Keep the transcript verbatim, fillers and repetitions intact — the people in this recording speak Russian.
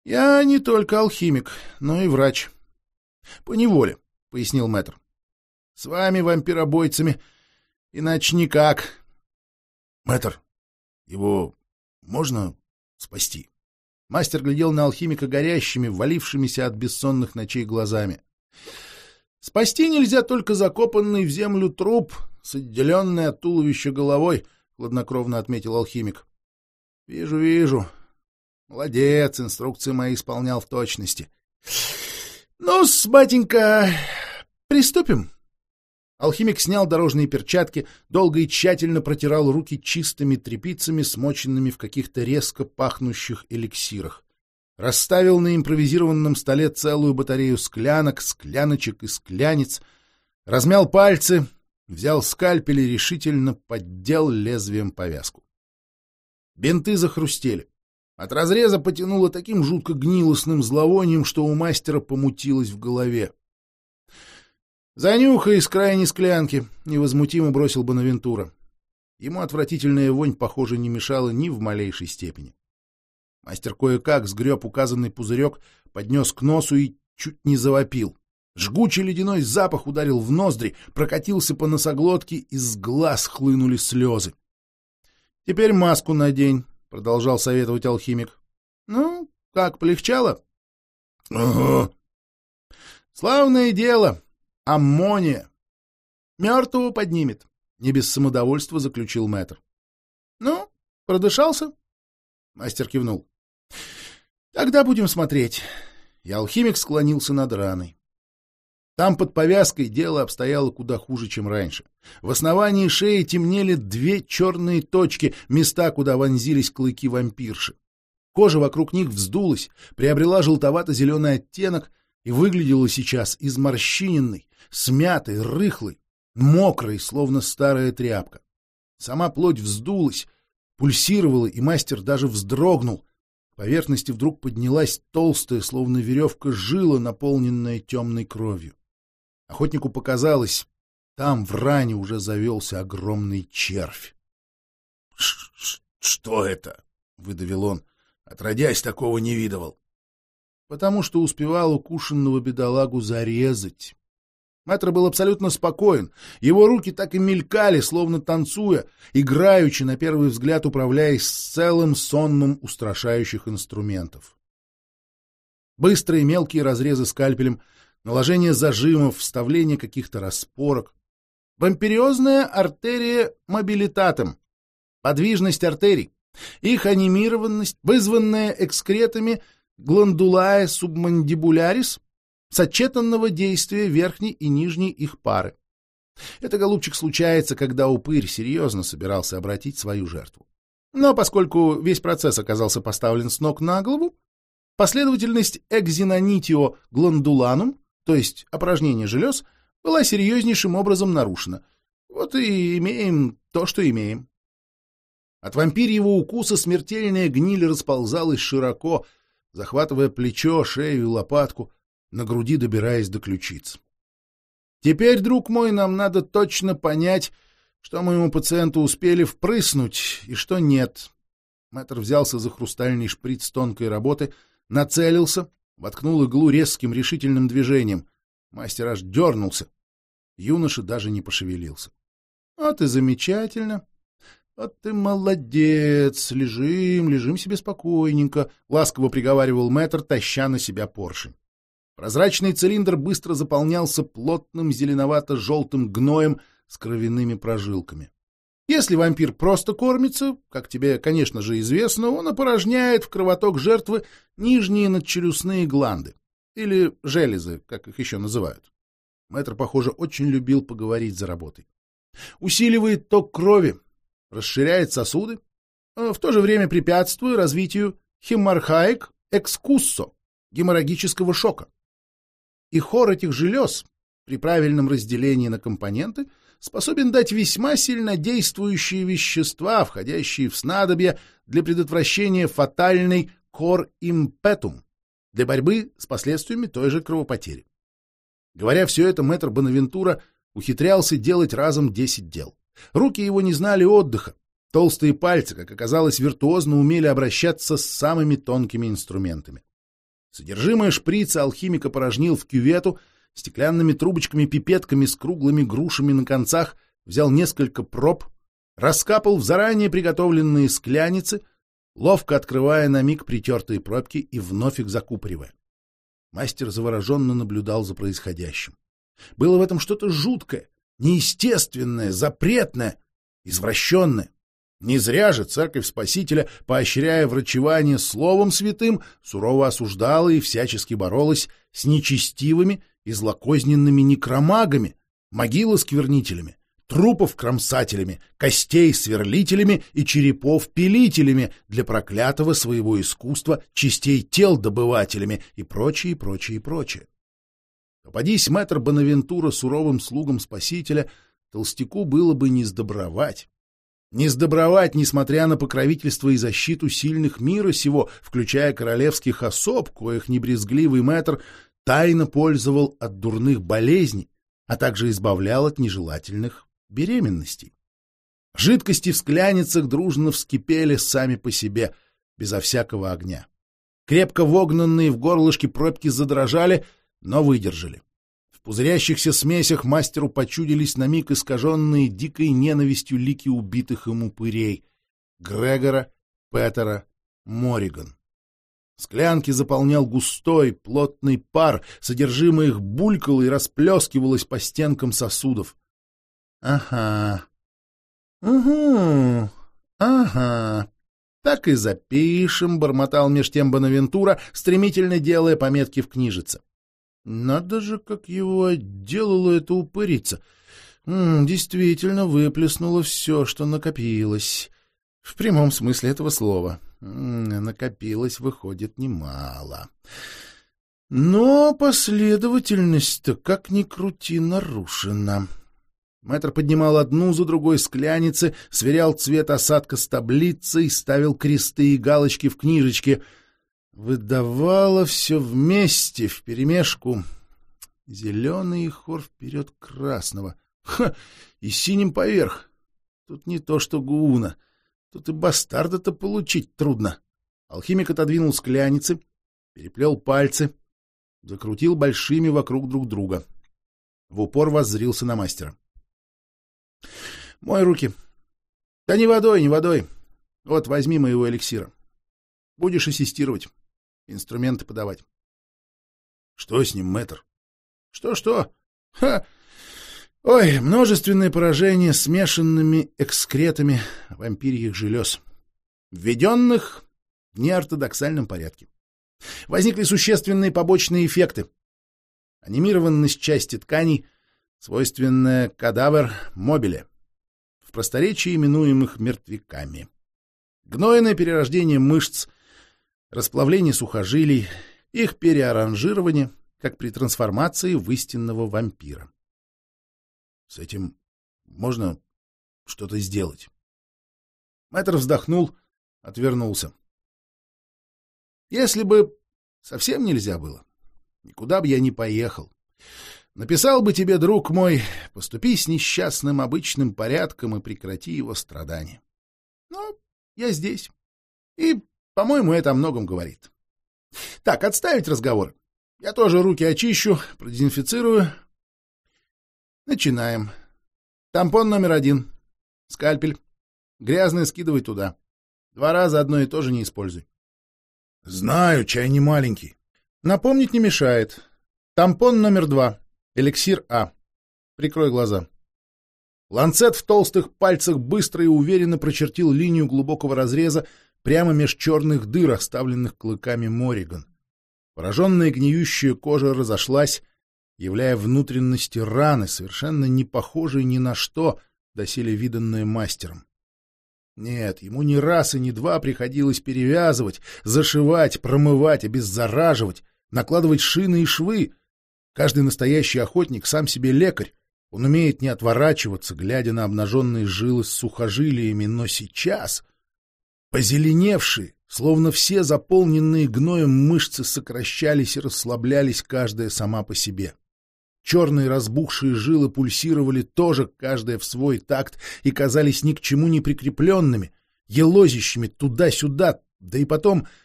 — Я не только алхимик, но и врач. — Поневоле, — пояснил мэтр. — С вами, вампиробойцами, иначе никак. — Мэтр, его можно спасти? Мастер глядел на алхимика горящими, валившимися от бессонных ночей глазами. — Спасти нельзя только закопанный в землю труп с отделенной от туловища головой, — хладнокровно отметил алхимик. — Вижу, вижу. Молодец, инструкции мои исполнял в точности. — Ну-с, батенька, приступим. Алхимик снял дорожные перчатки, долго и тщательно протирал руки чистыми тряпицами, смоченными в каких-то резко пахнущих эликсирах. Расставил на импровизированном столе целую батарею склянок, скляночек и склянец, размял пальцы, взял скальпель и решительно поддел лезвием повязку. Бинты захрустели. От разреза потянуло таким жутко гнилостным зловонием, что у мастера помутилось в голове. «Занюхай из крайней склянки», — невозмутимо бросил Бонавентура. Ему отвратительная вонь, похоже, не мешала ни в малейшей степени. Мастер кое-как сгреб указанный пузырек, поднес к носу и чуть не завопил. Жгучий ледяной запах ударил в ноздри, прокатился по носоглотке, из глаз хлынули слезы. — Теперь маску надень, — продолжал советовать алхимик. — Ну, как, полегчало? — Ага. — Славное дело. Аммония. Мертвого поднимет, — не без самодовольства заключил мэтр. — Ну, продышался? Мастер кивнул. — Тогда будем смотреть. И алхимик склонился над раной. Там под повязкой дело обстояло куда хуже, чем раньше. В основании шеи темнели две черные точки, места, куда вонзились клыки вампирши. Кожа вокруг них вздулась, приобрела желтовато-зеленый оттенок и выглядела сейчас изморщиненной, смятой, рыхлой, мокрой, словно старая тряпка. Сама плоть вздулась, пульсировала, и мастер даже вздрогнул. К поверхности вдруг поднялась толстая, словно веревка, жила, наполненная темной кровью. Охотнику показалось, там в ране уже завелся огромный червь. — Что это? — выдавил он. — Отродясь, такого не видывал. — Потому что успевал укушенного бедолагу зарезать. Мэтр был абсолютно спокоен. Его руки так и мелькали, словно танцуя, играючи, на первый взгляд управляясь с целым сонмом устрашающих инструментов. Быстрые мелкие разрезы скальпелем, наложение зажимов, вставление каких-то распорок. Вампириозная артерия мобилитатом. Подвижность артерий. Их анимированность, вызванная экскретами гландулае субмандибулярис, сочетанного действия верхней и нижней их пары. Это, голубчик, случается, когда упырь серьезно собирался обратить свою жертву. Но поскольку весь процесс оказался поставлен с ног на голову, последовательность экзинонитио гландуланум, то есть опорожнение желез, была серьезнейшим образом нарушена. Вот и имеем то, что имеем. От вампирьего укуса смертельная гниль расползалась широко, захватывая плечо, шею и лопатку, на груди добираясь до ключиц. Теперь, друг мой, нам надо точно понять, что моему пациенту успели впрыснуть и что нет. Мэтр взялся за хрустальный шприц тонкой работы, нацелился, воткнул иглу резким решительным движением. Мастер аж дернулся. Юноша даже не пошевелился. — Вот и замечательно. Вот ты молодец. Лежим, лежим себе спокойненько, — ласково приговаривал мэтр, таща на себя поршень. Прозрачный цилиндр быстро заполнялся плотным зеленовато-желтым гноем с кровяными прожилками. Если вампир просто кормится, как тебе, конечно же, известно, он опорожняет в кровоток жертвы нижние надчелюстные гланды, или железы, как их еще называют. Мэтр, похоже, очень любил поговорить за работой. Усиливает ток крови, расширяет сосуды, в то же время препятствуя развитию хеморрхаик экскуссо, геморрагического шока. И хор этих желез при правильном разделении на компоненты способен дать весьма сильнодействующие вещества, входящие в снадобья для предотвращения фатальной cor impetum, для борьбы с последствиями той же кровопотери. Говоря все это, мэтр Бонавентура ухитрялся делать разом десять дел. Руки его не знали отдыха. Толстые пальцы, как оказалось, виртуозно умели обращаться с самыми тонкими инструментами. Содержимое шприца алхимик опорожнил в кювету, стеклянными трубочками-пипетками с круглыми грушами на концах, взял несколько проб, раскапал в заранее приготовленные скляницы, ловко открывая на миг притертые пробки и вновь их закупоривая. Мастер завороженно наблюдал за происходящим. Было в этом что-то жуткое, неестественное, запретное, извращенное. Не зря же Церковь Спасителя, поощряя врачевание словом святым, сурово осуждала и всячески боролась с нечестивыми и злокозненными некромагами, могилосквернителями, трупов-кромсателями, костей-сверлителями и черепов-пилителями, для проклятого своего искусства частей тел добывателями и прочее, прочее, прочее. Попадись мэтр Бонавентура суровым слугам Спасителя, толстяку было бы не сдобровать. Не сдобровать, несмотря на покровительство и защиту сильных мира сего, включая королевских особ, коих небрезгливый мэтр тайно пользовал от дурных болезней, а также избавлял от нежелательных беременностей. Жидкости в скляницах дружно вскипели сами по себе, безо всякого огня. Крепко вогнанные в горлышке пробки задрожали, но выдержали. В пузырящихся смесях мастеру почудились на миг искаженные дикой ненавистью лики убитых им упырей — Грегора, Петера, Морриган. Склянки заполнял густой, плотный пар, содержимое их булькало и расплескивалось по стенкам сосудов. — Ага. — Угу. Ага. Так и запишем, — бормотал меж тем Бонавентура, стремительно делая пометки в книжице. Надо же, как его отделала эта упырица. М-м, действительно выплеснула все, что накопилось. В прямом смысле этого слова. М-м, накопилось, выходит, немало. Но последовательность-то, как ни крути, нарушена. Мэтр поднимал одну за другой скляницы, сверял цвет осадка с таблицей, ставил кресты и галочки в книжечке. Выдавало все вместе, вперемешку. Зеленый хор вперед красного. Ха! И синим поверх. Тут не то что гуна. Тут и бастарда-то получить трудно. Алхимик отодвинул скляницы, переплел пальцы, закрутил большими вокруг друг друга. В упор воззрился на мастера. — Мой руки. — Да не водой, не водой. Вот, возьми моего эликсира. Будешь ассистировать. Инструменты подавать. — Что с ним, мэтр? Что, — Что-что? Ха! Ой, множественные поражения смешанными экскретами вампирьих желез, введенных в неортодоксальном порядке. Возникли существенные побочные эффекты. Анимированность части тканей, свойственная кадавер мобиле, в просторечии именуемых мертвяками. Гнойное перерождение мышц, расплавление сухожилий, их переаранжирование, как при трансформации в истинного вампира. С этим можно что-то сделать. Мэтр вздохнул, отвернулся. Если бы совсем нельзя было, никуда бы я не поехал. Написал бы тебе, друг мой, поступи с несчастным обычным порядком и прекрати его страдания. Но я здесь. И, по-моему, это о многом говорит. Так, отставить разговор. Я тоже руки очищу, продезинфицирую. Начинаем. Тампон номер один. Скальпель. Грязное скидывай туда. Два раза одно и то же не используй. Знаю, чай не маленький. Напомнить не мешает. Тампон номер два. Эликсир А. Прикрой глаза. Ланцет в толстых пальцах быстро и уверенно прочертил линию глубокого разреза прямо меж черных дыр, оставленных клыками Морриган. Пораженная гниющая кожа разошлась, являя внутренности раны, совершенно не похожей ни на что, доселе виданное мастером. Нет, ему ни раз и ни два приходилось перевязывать, зашивать, промывать, обеззараживать, накладывать шины и швы. Каждый настоящий охотник сам себе лекарь. Он умеет не отворачиваться, глядя на обнаженные жилы с сухожилиями, но сейчас позеленевшие, словно все заполненные гноем мышцы сокращались и расслаблялись, каждая сама по себе. Черные разбухшие жилы пульсировали тоже, каждая в свой такт, и казались ни к чему не прикрепленными, елозящими туда-сюда, да и потом